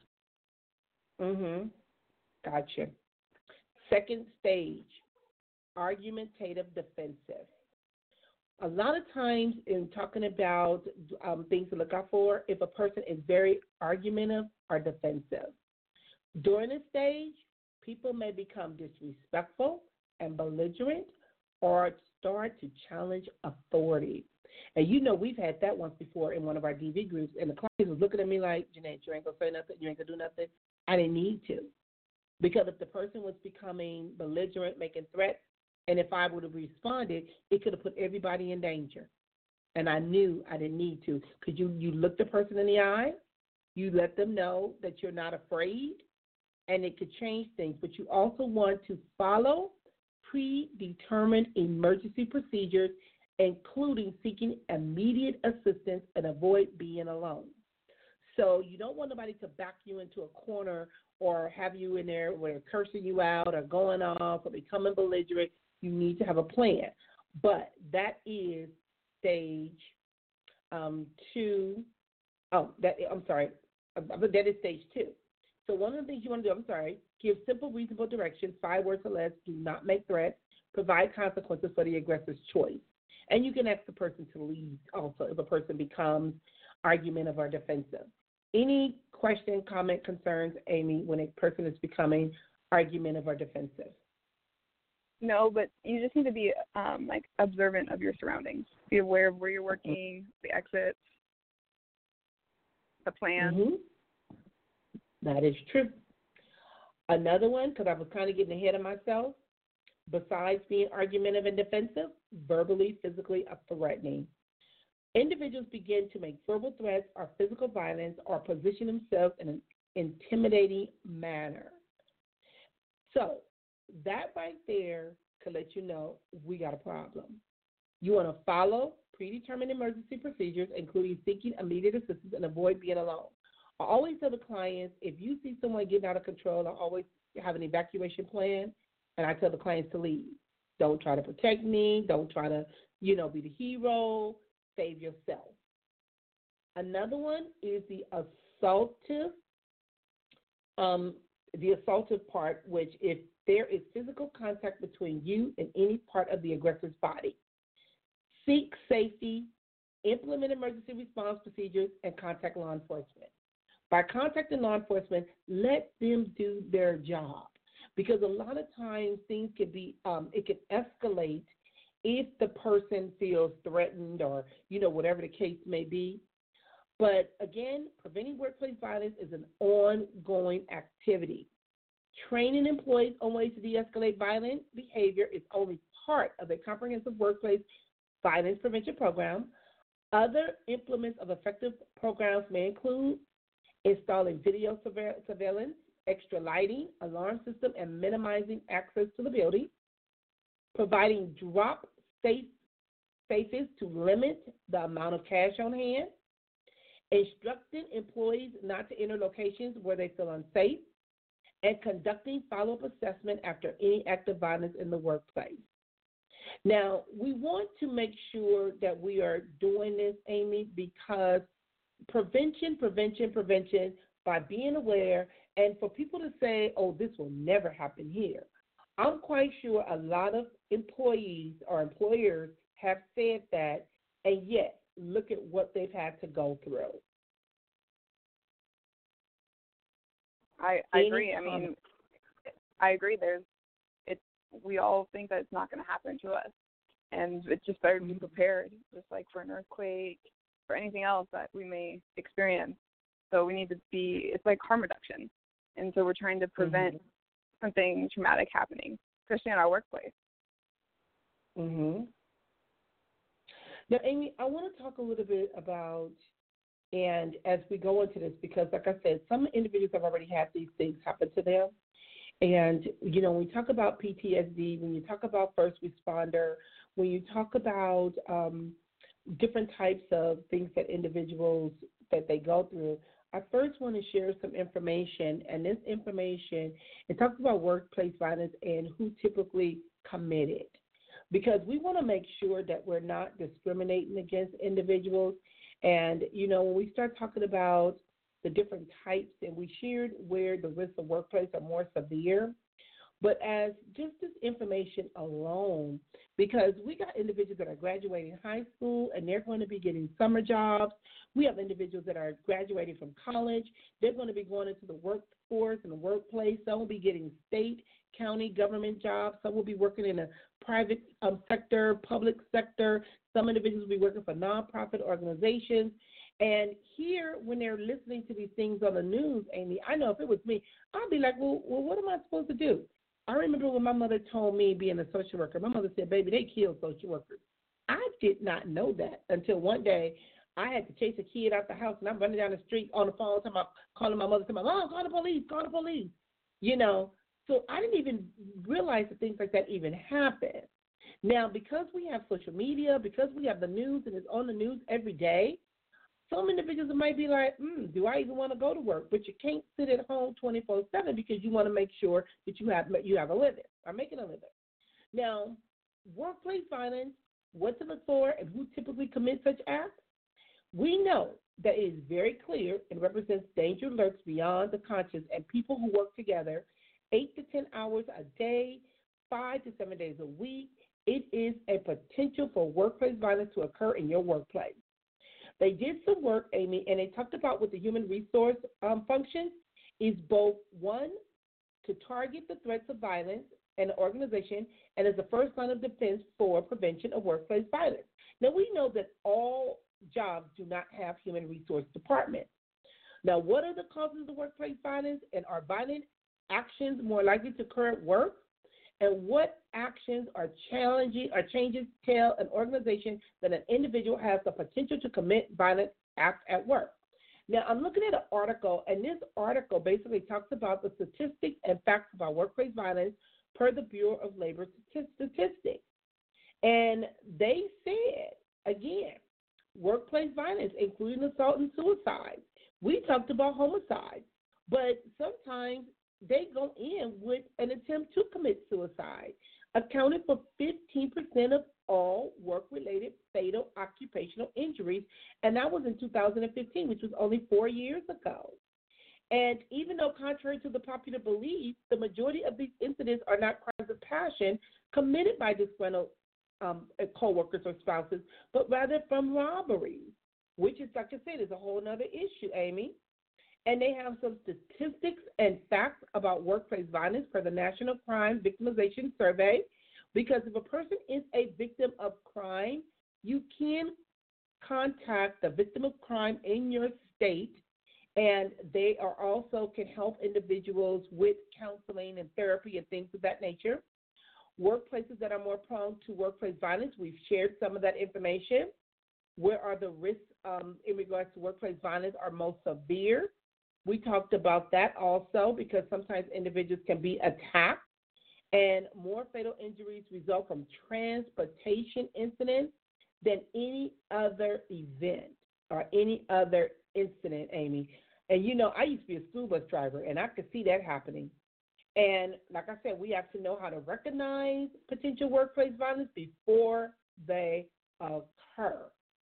Gotcha. Second stage, argumentative defensive. A lot of times in talking about things to look out for, if a person is very argumentative or defensive. During this stage, people may become disrespectful and belligerent or start to challenge authority. And we've had that once before in one of our DV groups, and the client was looking at me like, Jeanette, you ain't going to say nothing, you ain't going to do nothing. I didn't need to. Because if the person was becoming belligerent, making threats, and if I would have responded, it could have put everybody in danger. And I knew I didn't need to. Because you look the person in the eye, you let them know that you're not afraid, and it could change things. But you also want to follow predetermined emergency procedures, including seeking immediate assistance and avoid being alone. So you don't want nobody to back you into a corner or have you in there where they're cursing you out or going off or becoming belligerent. You need to have a plan. But that is stage 2. That is stage 2. So one of the things you want to do, give simple, reasonable directions, 5 words or less, do not make threats, provide consequences for the aggressor's choice. And you can ask the person to leave also if a person becomes argumentative or defensive. Any question, comment, concerns, Amy, when a person is becoming argumentative or defensive? No, but you just need to be observant of your surroundings. Be aware of where you're working, the exits, the plan. That is true. Another one, because I was kind of getting ahead of myself, besides being argumentative and defensive, verbally, physically threatening. Individuals begin to make verbal threats or physical violence or position themselves in an intimidating manner. So that right there could let you know we got a problem. You want to follow predetermined emergency procedures, including seeking immediate assistance and avoid being alone. I always tell the clients, if you see someone getting out of control, I always have an evacuation plan, and I tell the clients to leave. Don't try to protect me. Don't try to, be the hero. Save yourself. Another one is the assaultive part, which if there is physical contact between you and any part of the aggressor's body, seek safety, implement emergency response procedures, and contact law enforcement. By contacting law enforcement, let them do their job, because a lot of times things can be, it can escalate if the person feels threatened or, whatever the case may be. But again, preventing workplace violence is an ongoing activity. Training employees on ways to de-escalate violent behavior is only part of a comprehensive workplace violence prevention program. Other implements of effective programs may include installing video surveillance, extra lighting, alarm system, and minimizing access to the building, providing drop safes to limit the amount of cash on hand, instructing employees not to enter locations where they feel unsafe, and conducting follow-up assessment after any act of violence in the workplace. Now, we want to make sure that we are doing this, Amy, because prevention, by being aware, and for people to say, oh, this will never happen here. I'm quite sure a lot of employees or employers have said that, and yet look at what they've had to go through. I agree. I agree. We all think that it's not going to happen to us, and it's just better to be prepared, just like for an earthquake, for anything else that we may experience. So we need to be. It's like harm reduction, and so we're trying to prevent something traumatic happening, especially in our workplace. Mhm. Now, Amy, I want to talk a little bit about, and as we go into this, because like I said, some individuals have already had these things happen to them. And, when we talk about PTSD, when you talk about first responder, when you talk about different types of things that individuals, that they go through, I first want to share some information. And this information, it talks about workplace violence and who typically commit it. Because we want to make sure that we're not discriminating against individuals. And, when we start talking about the different types, and we shared where the risks of workplace are more severe, but as just this information alone, because we got individuals that are graduating high school and they're going to be getting summer jobs. We have individuals that are graduating from college. They're going to be going into the workforce and the workplace. Some will be getting state, county, government jobs. Some will be working in a private sector, public sector. Some individuals will be working for nonprofit organizations. And here, when they're listening to these things on the news, Amy, I know if it was me, I'd be like, well, what am I supposed to do? I remember when my mother told me, being a social worker, my mother said, baby, they kill social workers. I did not know that until one day I had to chase a kid out the house, and I'm running down the street on the phone, calling my mother, saying, Mom, call the police, call the police. So I didn't even realize that things like that even happen. Now, because we have social media, because we have the news, and it's on the news every day, some individuals might be like, do I even want to go to work? But you can't sit at home 24/7 because you want to make sure that you have a living or making a living. Now, workplace violence, what to look for, and who typically commits such acts. We know that it is very clear and represents danger lurks beyond the conscious, and people who work together 8 to 10 hours a day, 5 to 7 days a week. It is a potential for workplace violence to occur in your workplace. They did some work, Amy, and they talked about what the human resource function is, both one, to target the threats of violence in an organization, and as the first line of defense for prevention of workplace violence. Now, we know that all jobs do not have human resource departments. Now, what are the causes of workplace violence, and are violent actions more likely to occur at work? And what actions or changes tell an organization that an individual has the potential to commit violent acts at work? Now, I'm looking at an article, and this article basically talks about the statistics and facts about workplace violence per the Bureau of Labor Statistics. And they said, again, workplace violence, including assault and suicide, We talked about homicide, but sometimes they go in with an attempt to commit suicide, accounted for 15% of all work-related fatal occupational injuries, and that was in 2015, which was only 4 years ago. And even though, contrary to the popular belief, the majority of these incidents are not crimes of passion committed by disgruntled co-workers or spouses, but rather from robberies, which is, like I said, is a whole other issue, Amy. And they have some statistics and facts about workplace violence per the National Crime Victimization Survey, because if a person is a victim of crime, you can contact the victim of crime in your state, and they are also can help individuals with counseling and therapy and things of that nature. Workplaces that are more prone to workplace violence, we've shared some of that information. Where are the risks in regards to workplace violence are most severe? We talked about that also, because sometimes individuals can be attacked, and more fatal injuries result from transportation incidents than any other event or any other incident, Amy. And, you know, I used to be a school bus driver, and I could see that happening. And like I said, we have to know how to recognize potential workplace violence before they occur.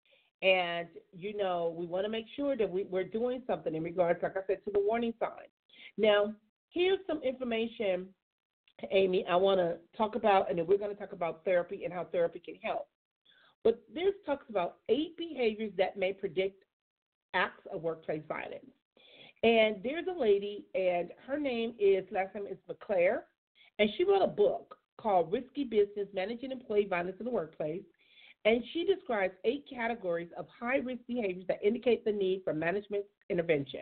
And, you know, we want to make sure that we're doing something in regards, like I said, to the warning signs. Now, here's some information, Amy, I want to talk about, and then we're going to talk about therapy and how therapy can help. But this talks about 8 behaviors that may predict acts of workplace violence. And there's a lady, and her name is, last name is McClare, and she wrote a book called Risky Business, Managing Employee Violence in the Workplace. And she describes 8 categories of high-risk behaviors that indicate the need for management intervention.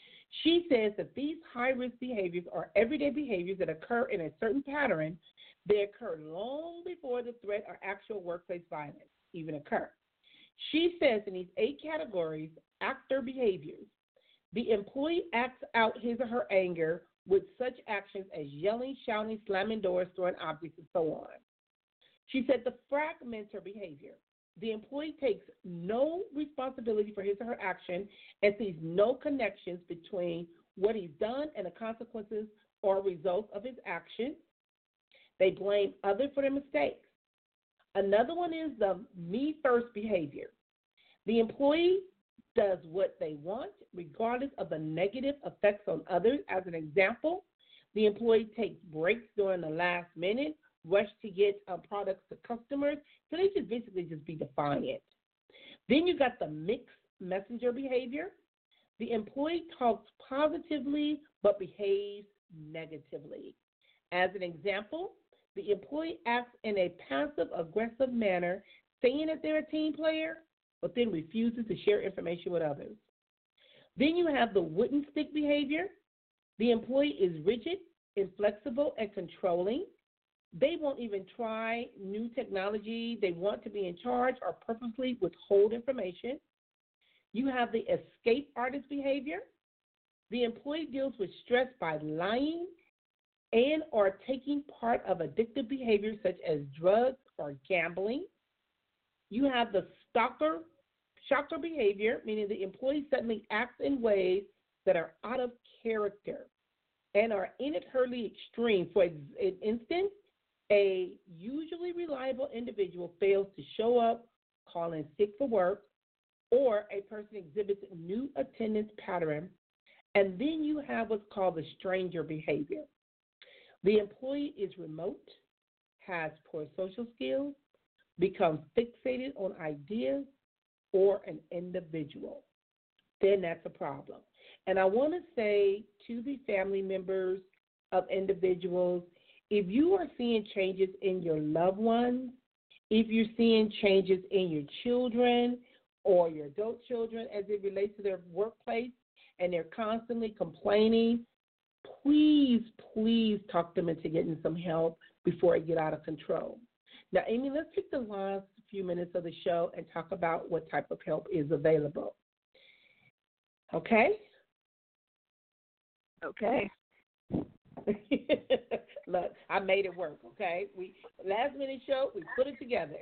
She says that these high-risk behaviors are everyday behaviors that occur in a certain pattern. They occur long before the threat or actual workplace violence even occur. She says in these 8 categories, actor behaviors, the employee acts out his or her anger with such actions as yelling, shouting, slamming doors, throwing objects, and so on. She said the fragmenter behavior. The employee takes no responsibility for his or her action and sees no connections between what he's done and the consequences or results of his action. They blame others for their mistakes. Another one is the me first behavior. The employee does what they want regardless of the negative effects on others. As an example, the employee takes breaks during the last minute, rush to get products to customers, so they just basically just be defiant. Then you got the mixed messenger behavior. The employee talks positively but behaves negatively. As an example, the employee acts in a passive-aggressive manner, saying that they're a team player, but then refuses to share information with others. Then you have the wooden stick behavior. The employee is rigid, inflexible, and controlling. They won't even try new technology. They want to be in charge or purposely withhold information. You have the escape artist behavior. The employee deals with stress by lying and or taking part of addictive behaviors such as drugs or gambling. You have the shocker behavior, meaning the employee suddenly acts in ways that are out of character and are inadvertently extreme. For instance, a usually reliable individual fails to show up, calling sick for work, or a person exhibits a new attendance pattern. And then you have what's called the stranger behavior. The employee is remote, has poor social skills, becomes fixated on ideas or an individual. Then that's a problem. And I want to say to the family members of individuals, if you are seeing changes in your loved ones, if you're seeing changes in your children or your adult children as it relates to their workplace and they're constantly complaining, please talk them into getting some help before it get out of control. Now, Amy, let's take the last few minutes of the show and talk about what type of help is available. Okay? Okay. Look, I made it work, okay? Last minute show, we put it together.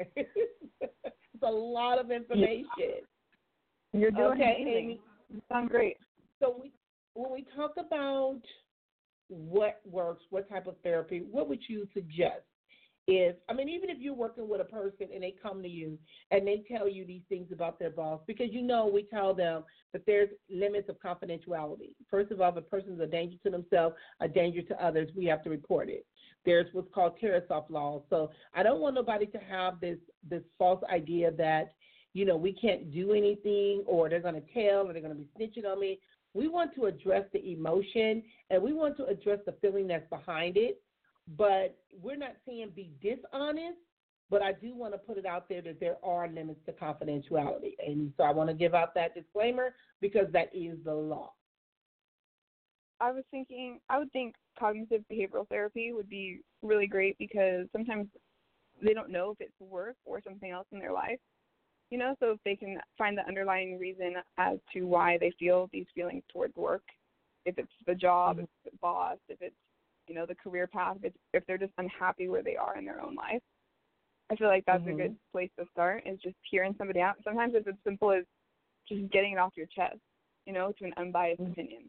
It's a lot of information. You're doing okay, amazing. Amy. You sound great. So when we talk about what works, what type of therapy, what would you suggest? Is, I mean, even if you're working with a person and they come to you and they tell you these things about their boss, because we tell them that there's limits of confidentiality. First of all, if a person's a danger to themselves, a danger to others, we have to report it. There's what's called Tarasoff laws. So I don't want nobody to have this false idea that, we can't do anything, or they're going to tell, or they're going to be snitching on me. We want to address the emotion, and we want to address the feeling that's behind it. But we're not saying be dishonest, but I do want to put it out there that there are limits to confidentiality. And so I want to give out that disclaimer because that is the law. I would think cognitive behavioral therapy would be really great because sometimes they don't know if it's work or something else in their life. So if they can find the underlying reason as to why they feel these feelings towards work, if it's the job, if it's the boss, if it's, the career path, if they're just unhappy where they are in their own life. I feel like that's a good place to start, is just hearing somebody out. Sometimes it's as simple as just getting it off your chest, to an unbiased opinion.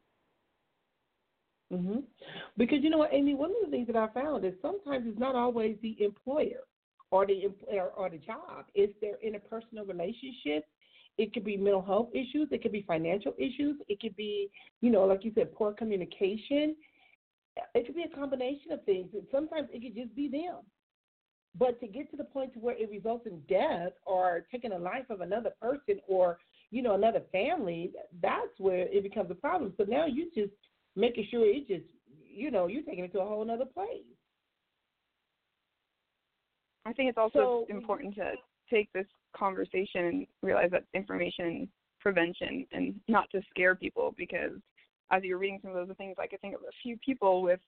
Because you know what, Amy, one of the things that I found is sometimes it's not always the employer or the job. It's their interpersonal relationship. It could be mental health issues. It could be financial issues. It could be, like you said, poor communication. It could be a combination of things. And sometimes it could just be them. But to get to the point to where it results in death or taking the life of another person or, another family, that's where it becomes a problem. So now you just making sure it just, you're taking it to a whole other place. I think it's also important to take this conversation and realize that information prevention and not to scare people, because as you're reading some of those things, I could think of a few people with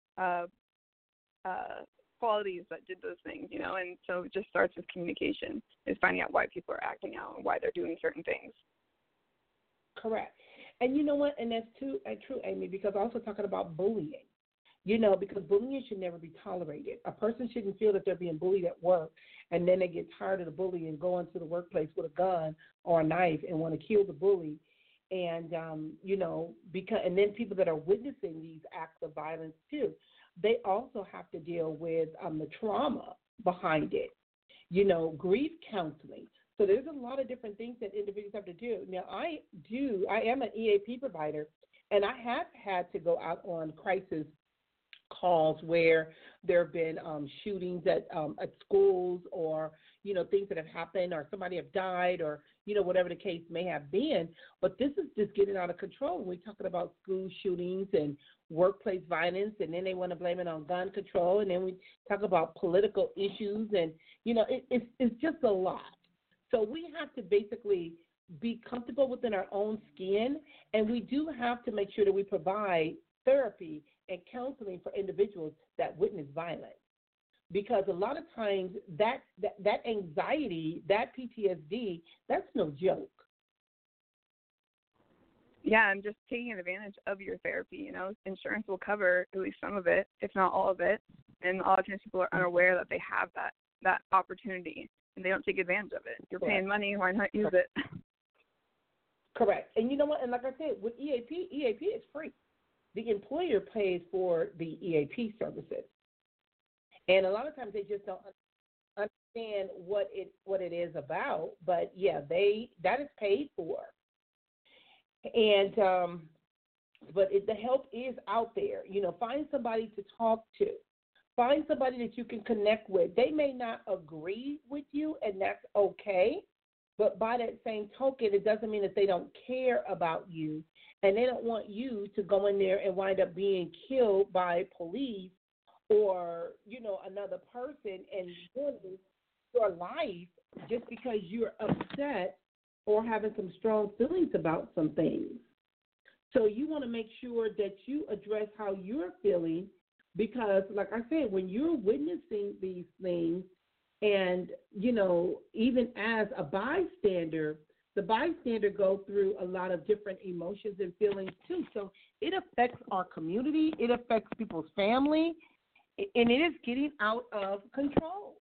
qualities that did those things, and so it just starts with communication, is finding out why people are acting out and why they're doing certain things. Correct. And you know what? And that's true, Amy, because also talking about bullying, because bullying should never be tolerated. A person shouldn't feel that they're being bullied at work and then they get tired of the bully and go into the workplace with a gun or a knife and want to kill the bully. And, and then people that are witnessing these acts of violence too, they also have to deal with the trauma behind it, grief counseling. So there's a lot of different things that individuals have to do. Now, I am an EAP provider, and I have had to go out on crisis calls where there have been shootings at schools or, things that have happened or somebody have died or, whatever the case may have been. But this is just getting out of control. We're talking about school shootings and workplace violence, and then they want to blame it on gun control. And then we talk about political issues, and, it's just a lot. So we have to basically be comfortable within our own skin, and we do have to make sure that we provide therapy and counseling for individuals that witness violence. Because a lot of times that anxiety, that PTSD, that's no joke. Yeah, and just taking advantage of your therapy. Insurance will cover at least some of it, if not all of it. And a lot of times people are unaware that they have that opportunity, and they don't take advantage of it. You're paying money, why not use it? Correct. And you know what? And like I said, with EAP is free. The employer pays for the EAP services. And a lot of times they just don't understand what it is about. But, yeah, that is paid for. And but the help is out there. Find somebody to talk to. Find somebody that you can connect with. They may not agree with you, and that's okay. But by that same token, it doesn't mean that they don't care about you, and they don't want you to go in there and wind up being killed by police or, another person and ruining your life just because you're upset or having some strong feelings about some things. So you want to make sure that you address how you're feeling, because, like I said, when you're witnessing these things and, even as a bystander, the bystander go through a lot of different emotions and feelings too. So it affects our community. It affects people's family, and it is getting out of control.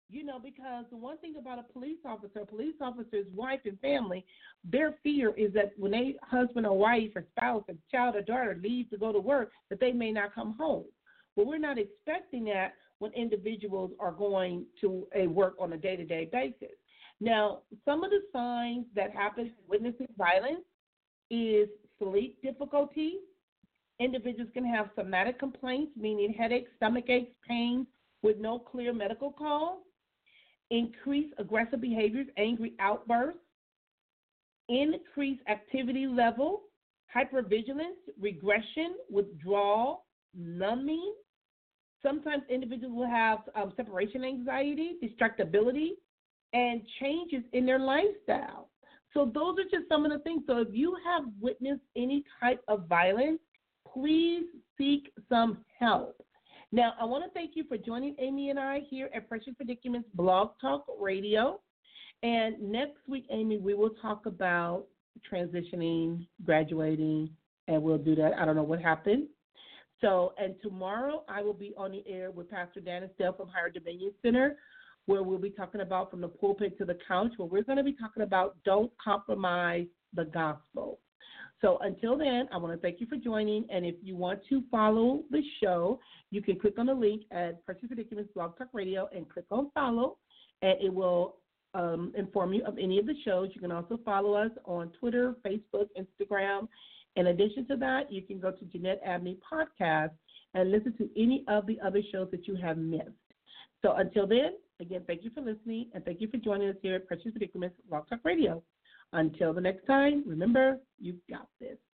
Because the one thing about a police officer's wife and family, their fear is that when a husband or wife or spouse or child or daughter leaves to go to work, that they may not come home. Well, we're not expecting that when individuals are going to a work on a day-to-day basis. Now, some of the signs that happen witnessing violence is sleep difficulty. Individuals can have somatic complaints, meaning headaches, stomach aches, pains, with no clear medical cause. Increased aggressive behaviors, angry outbursts, increased activity level, hypervigilance, regression, withdrawal, numbing. Sometimes individuals will have separation anxiety, distractibility, and changes in their lifestyle. So those are just some of the things. So if you have witnessed any type of violence, please seek some help. Now, I want to thank you for joining Amy and I here at Precious Predicaments Blog Talk Radio. And next week, Amy, we will talk about transitioning, graduating, and we'll do that. I don't know what happened. So, and tomorrow I will be on the air with Pastor Dan Estelle from Higher Dominion Center, where we'll be talking about from the pulpit to the couch, where we're going to be talking about don't compromise the gospel. So until then, I want to thank you for joining. And if you want to follow the show, you can click on the link at Precious Predicaments Blog Talk Radio and click on follow, and it will inform you of any of the shows. You can also follow us on Twitter, Facebook, Instagram. In addition to that, you can go to Jeanette Abney Podcast and listen to any of the other shows that you have missed. So until then, again, thank you for listening, and thank you for joining us here at Precious Predicaments Blog Talk Radio. Until the next time, remember, you've got this.